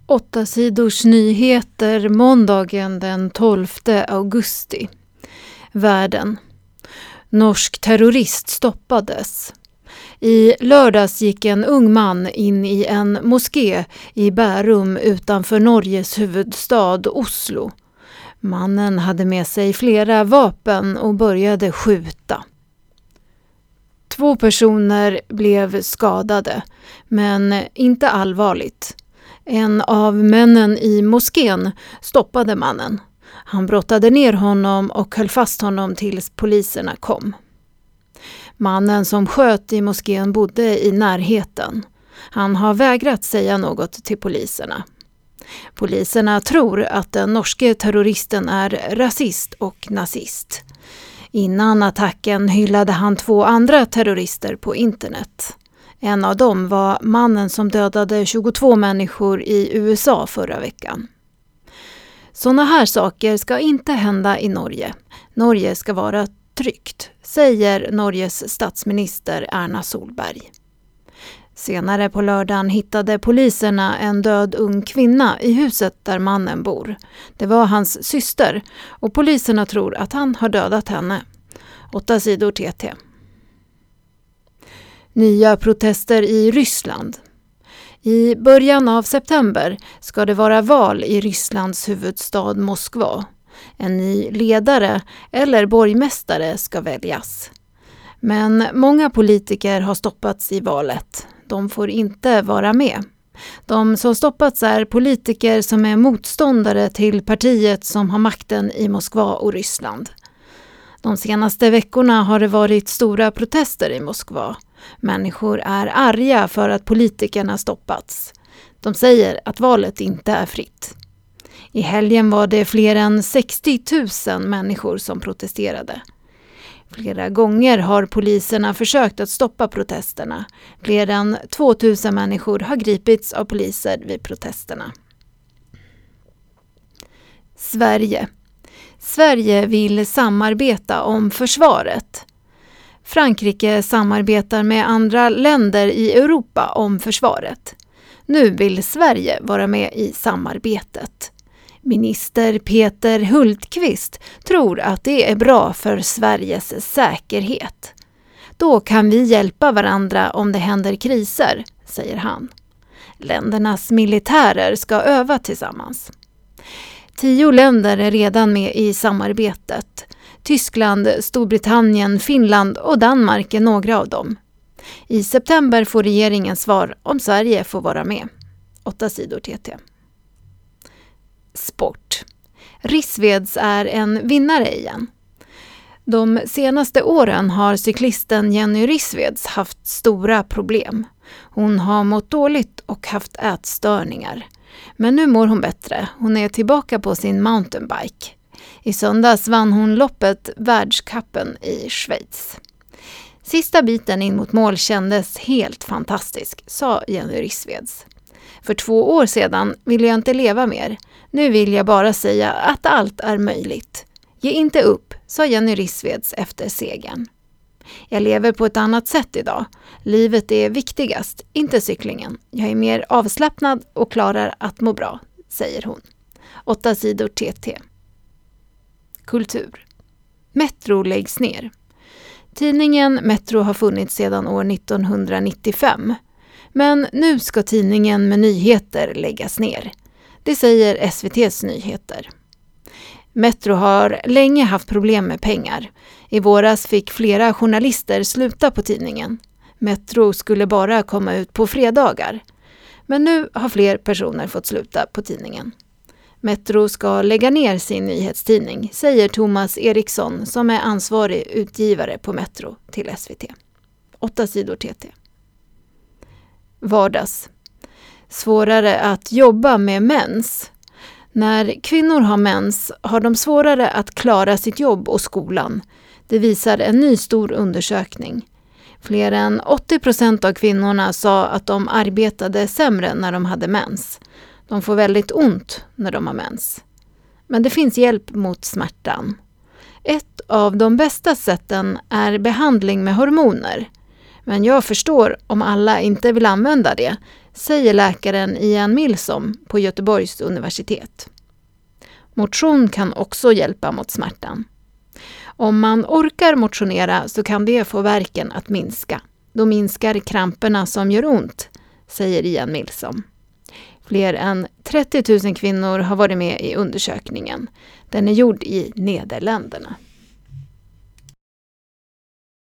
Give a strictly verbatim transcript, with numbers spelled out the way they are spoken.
Åtta sidors nyheter måndagen den tolfte augusti. Världen. Norsk terrorist stoppades. I lördags gick en ung man in i en moské i Bærum utanför Norges huvudstad Oslo. Mannen hade med sig flera vapen och började skjuta. Två personer blev skadade, men inte allvarligt. En av männen i moskén stoppade mannen. Han brottade ner honom och höll fast honom tills poliserna kom. Mannen som sköt i moskén bodde i närheten. Han har vägrat säga något till poliserna. Poliserna tror att den norske terroristen är rasist och nazist. Innan attacken hyllade han två andra terrorister på internet. En av dem var mannen som dödade tjugotvå människor i U S A förra veckan. Sådana här saker ska inte hända i Norge. Norge ska vara tryggt, säger Norges statsminister Erna Solberg. Senare på lördagen hittade poliserna en död ung kvinna i huset där mannen bor. Det var hans syster och poliserna tror att han har dödat henne. Åtta sidor T T. Nya protester i Ryssland. I början av september ska det vara val i Rysslands huvudstad Moskva. En ny ledare eller borgmästare ska väljas. Men många politiker har stoppats i valet. De får inte vara med. De som stoppats är politiker som är motståndare till partiet som har makten i Moskva och Ryssland. De senaste veckorna har det varit stora protester i Moskva. Människor är arga för att politikerna stoppats. De säger att valet inte är fritt. I helgen var det fler än sextio tusen människor som protesterade. Flera gånger har poliserna försökt att stoppa protesterna. Fler än två tusen människor har gripits av poliser vid protesterna. Sverige. Sverige vill samarbeta om försvaret. Frankrike samarbetar med andra länder i Europa om försvaret. Nu vill Sverige vara med i samarbetet. Minister Peter Hultqvist tror att det är bra för Sveriges säkerhet. Då kan vi hjälpa varandra om det händer kriser, säger han. Ländernas militärer ska öva tillsammans. Tio länder är redan med i samarbetet. Tyskland, Storbritannien, Finland och Danmark är några av dem. I september får regeringen svar om Sverige får vara med. Åtta sidor T T. Sport. Rissveds är en vinnare igen. De senaste åren har cyklisten Jenny Rissveds haft stora problem. Hon har mått dåligt och haft ätstörningar. Men nu mår hon bättre. Hon är tillbaka på sin mountainbike. I söndags vann hon loppet världscupen i Schweiz. Sista biten in mot mål kändes helt fantastisk, sa Jenny Rissveds. För två år sedan ville jag inte leva mer. Nu vill jag bara säga att allt är möjligt. Ge inte upp, sa Jenny Rissveds efter segern. Jag lever på ett annat sätt idag. Livet är viktigast, inte cyklingen. Jag är mer avslappnad och klarar att må bra, säger hon. Åtta sidor T T. Kultur. Metro läggs ner. Tidningen Metro har funnits sedan år nittonhundranittiofem. Men nu ska tidningen med nyheter läggas ner. Det säger S V T:s nyheter. Metro har länge haft problem med pengar. I våras fick flera journalister sluta på tidningen. Metro skulle bara komma ut på fredagar. Men nu har fler personer fått sluta på tidningen. Metro ska lägga ner sin nyhetstidning, säger Thomas Eriksson som är ansvarig utgivare på Metro till S V T. Åtta sidor T T. Vardags. Svårare att jobba med mens. När kvinnor har mens har de svårare att klara sitt jobb och skolan. Det visar en ny stor undersökning. Fler än åttio procent av kvinnorna sa att de arbetade sämre när de hade mens. De får väldigt ont när de har mens. Men det finns hjälp mot smärtan. Ett av de bästa sätten är behandling med hormoner. Men jag förstår om alla inte vill använda det, säger läkaren Ian Milsom på Göteborgs universitet. Motion kan också hjälpa mot smärtan. Om man orkar motionera så kan det få värken att minska. Då minskar kramperna som gör ont, säger Ian Milsom. Fler än trettio tusen kvinnor har varit med i undersökningen. Den är gjord i Nederländerna.